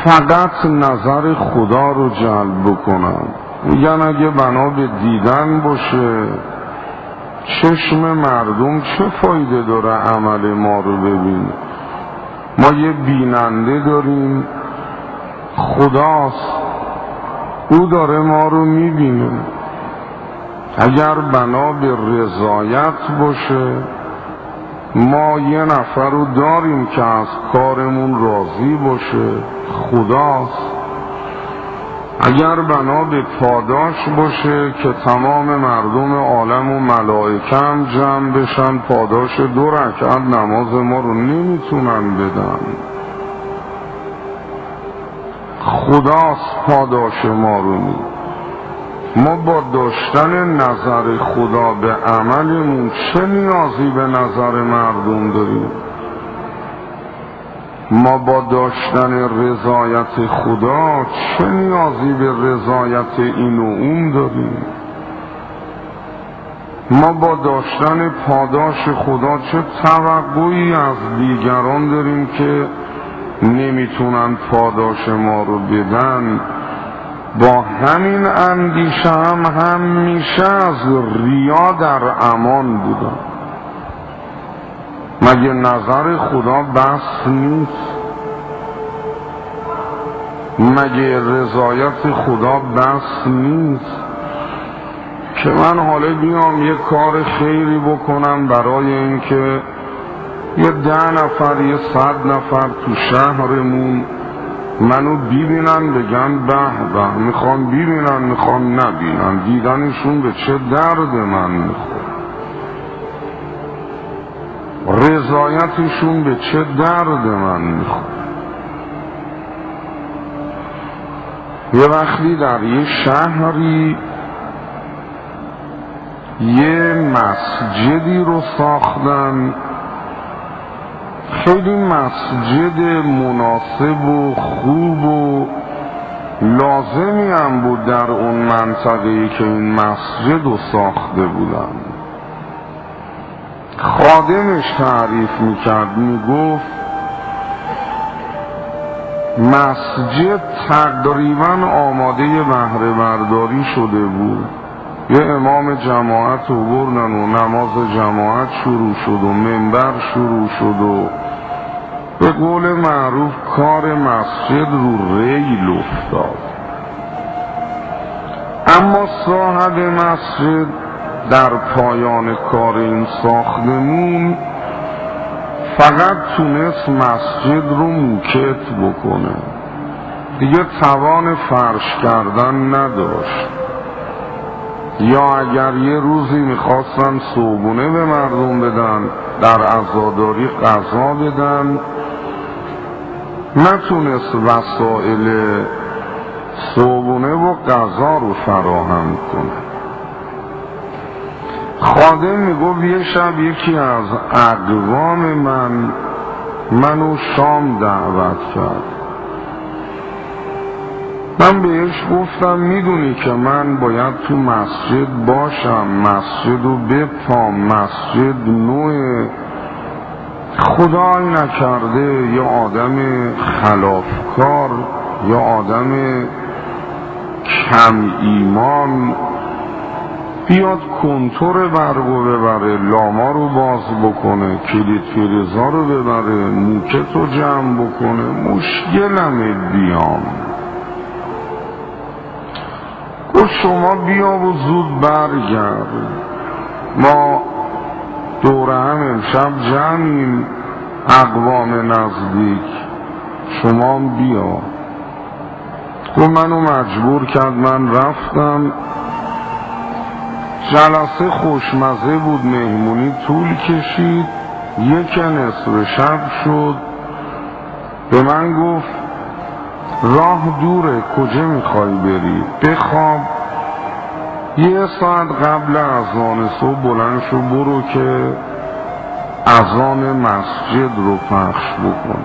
فقط نظر خدا رو جلب بکنن. میگن اگه بنا به دیدن باشه چشم مردم چه فایده داره عمل ما رو ببینه؟ ما یه بیننده داریم، خداست، او داره ما رو میبینه. اگر بنا به رضایت باشه ما یه نفر رو داریم که از کارمون راضی باشه، خداست. اگر بنا به پاداش باشه که تمام مردم عالم و ملائکه هم جمع بشن پاداش 2 رکعت نماز ما رو نمیتونن بدن، خداست پاداش ما رو میده. ما با داشتن نظر خدا به عملمون چه نیازی به نظر مردم داریم؟ ما با داشتن رضایت خدا چه نیازی به رضایت این و اون داریم؟ ما با داشتن پاداش خدا چه توقعی از دیگران داریم که نمیتونن پاداش ما رو بدن؟ با همین اندیشه هم میشه از ریا در امان بودن. مگه نظر خدا بس نیست؟ مگه رضایت خدا بس نیست که من حالا بیام یه کار خیری بکنم برای اینکه یه 10 نفر یه 100 نفر تو شهرمون منو ببینن بگن به به، میخوام ببینن میخوام نبینن، دیدنشون به چه درد من میخوره، رضایتشون به چه درد من میخوره. یه وقتی در یه شهری یه مسجدی رو ساختن، خیلی مسجد مناسب و خوب و لازمی هم بود در اون منطقه‌ای که این مسجد رو ساخته بودن. خادمش تعریف میکرد، میگفت مسجد تقریبا آماده بهره برداری شده بود. یه امام جماعت رو بردن و نماز جماعت شروع شد و منبر شروع شد و به قول معروف کار مسجد رو ریل افتاد. اما صاحب مسجد در پایان کار این ساختمون فقط تونست مسجد رو موکت بکنه، دیگه توان فرش کردن نداشت. یا اگر یه روزی میخواستن صبحونه به مردم بدن، در عزاداری غذا بدن، نتونست وسایل صبحونه و غذا رو فراهم کنه. خادم میگفت یه شب یکی از اقوام منو شام دعوت کرد. من بهش گفتم میدونی که من باید تو مسجد باشم، مسجد رو بپام، مسجد نوع خدای نکرده یه آدم خلافکار یا آدم کم ایمان بیاد کنتور برقو ببره، لاما رو باز بکنه، کلید فریزا رو ببره، موکت رو جمع بکنه، مشکلمه بیام. گفت شما بیا و زود برگرد، ما دوره هم امشب جمعیم اقوام نزدیک، شما بیا. گفت منو مجبور کرد، من رفتم. جلسه خوشمزه بود، مهمونی طول کشید، 1:00 شب شد. به من گفت راه دوره، کجا میخوای بری؟ بخواب. 1 ساعت قبل اذان صبح بلند شو برو که اذان مسجد رو پخش بکن.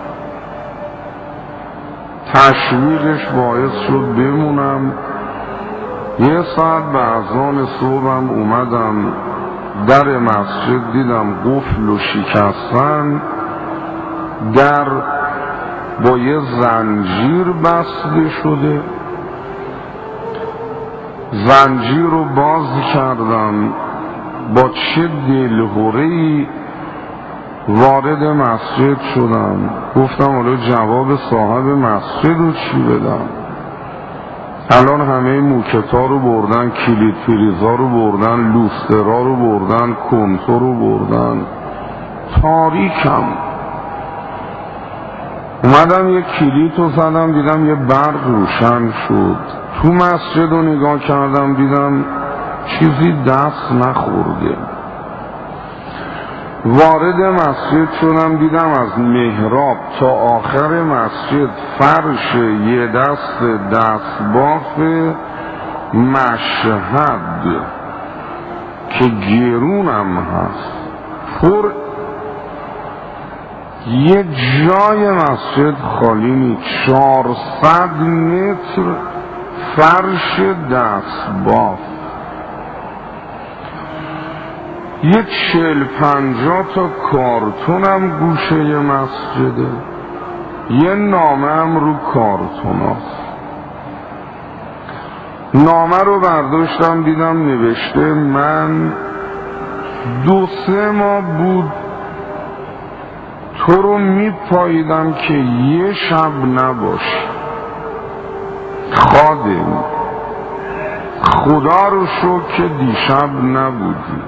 تشویقش باعث شد بمونم. 1 ساعت به اذان صبحم اومدم در مسجد، دیدم قفل و شکستن، در با یه زنجیر بسته شده. زنجیر رو باز کردم، با چه دلهره‌ای وارد مسجد شدم. گفتم حالا جواب صاحب مسجد رو چی بدم؟ الان همه موکتا رو بردن، کلید فریزا رو بردن، لوسترا رو بردن، کنتر رو بردن، تاریکم. اومدم یه کلید رو زدم، دیدم یه برق روشن شد. تو مسجد رو نگاه کردم، دیدم چیزی دست نخورده. وارد مسجد شدم، دیدم از محراب تا آخر مسجد فرش یه دستباف مشهد که گرونم هست پر. یه جای مسجد خالی نی. 400 متر فرش دستباف. یه 40-50 تا کارتونم گوشه مسجده. یه نامه هم رو کارتون هست. نامه رو برداشتم، دیدم نوشته من 2-3 ماه بود تو رو میپاییدم که یه شب نباشی. خادم خدا رو شکر که دیشب نبودی.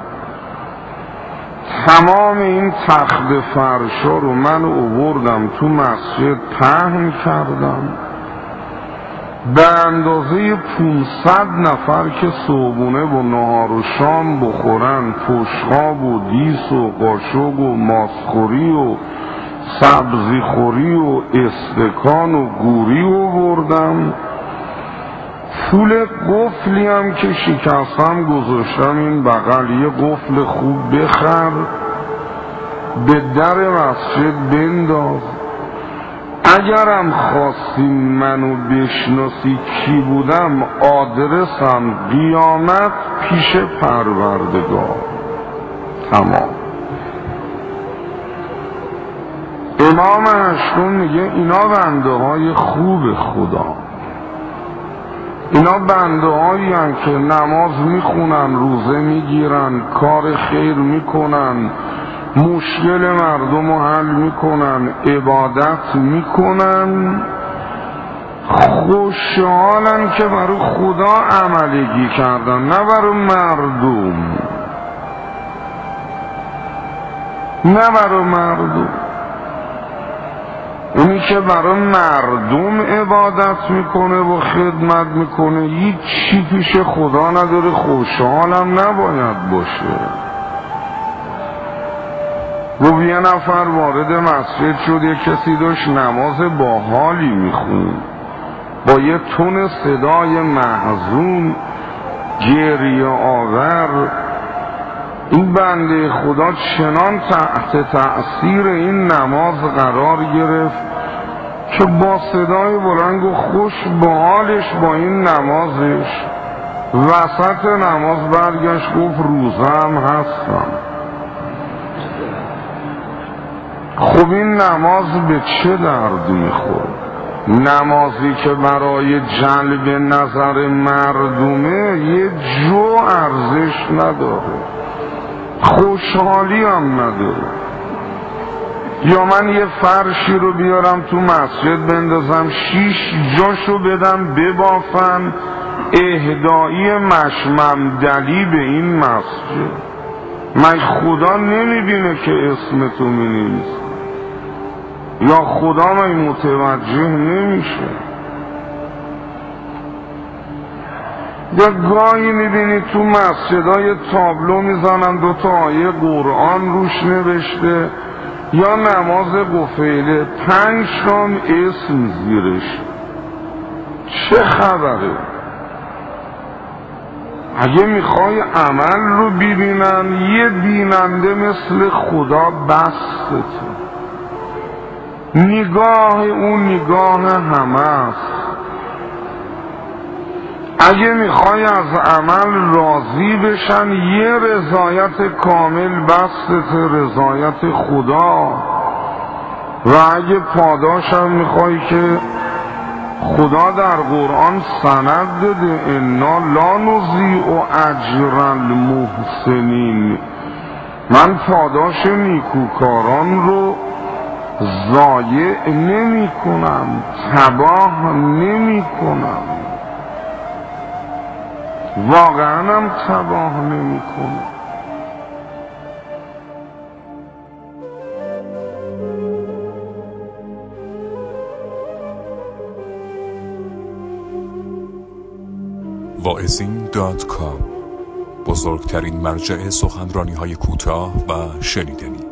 تمام این تخت فرشا رو من آوردم تو مسجد پهن کردم. به اندازه 500 نفر که صبحونه و نهار و شام بخورن، پشخاب و دیس و قاشق و ماسخوری و سبزیخوری و استکان و گوری آوردم. پول قفلی هم که شکستم گذاشتم این بغل، یه قفل خوب بخر به در مسجد بنداز. اگرم خواستی منو بشناسی کی بودم، آدرسم قیامت پیش پروردگار. تمام. امام هشتم میگه اینا بنده های خوب خدا، اینا بنده هایی هن که نماز میخونن، روزه میگیرن، کار خیر میکنن، مشکل مردم رو حل میکنن، عبادت میکنن، خوشحالن که برای خدا عملگی کردن، نه برای مردم. نه برای مردم. اونی که برای مردم عبادت میکنه و خدمت میکنه هیچی پیش خدا نداره، خوشحالم نباید باشه. و یه نفر وارد مسجد شد، یه کسی داشت نماز با حالی میخون، با یه تون صدای محزون گریه آور. این بنده خدا چنان تحت تأثیر این نماز قرار گرفت که با صدای بلند و خوش با حالش با این نمازش وسط نماز برگشت گفت روزه هم هستم. خب این نماز به چه درد میخورد؟ نمازی که برای جلب نظر مردمه یه جو ارزش نداره، خوشحالی هم نداره. یا من یه فرشی رو بیارم تو مسجد بندازم، 6 جاشو بدم ببافن، اهدایی مشممدلی به این مسجد. من خدا نمیبینه که اسم تو مینویسه؟ یا خدا من متوجه نمیشه؟ یا گاهی میبینی تو مسجدهای تابلو میزنن 2 تا آیه قرآن روش نوشته، یا نماز قفیله 5 شام اسم زیرش. چه خبره؟ اگه میخوای عمل رو ببینن، یه بیننده مثل خدا بستته. نگاه اون نگاه همه است. اگه میخوای از عمل راضی بشن، یه رضایت کامل بستته، رضایت خدا. و اگه پاداشم میخوای که خدا در قرآن سند داده انا لا نضیع اجر المحسنین، من پاداش نیکوکاران رو ضایع نمی کنم، تباه نمی کنم، واقعا هم تباه نمی کنم. واعظین.com، بزرگترین مرجع سخنرانی‌های کوتاه و شنیدنی.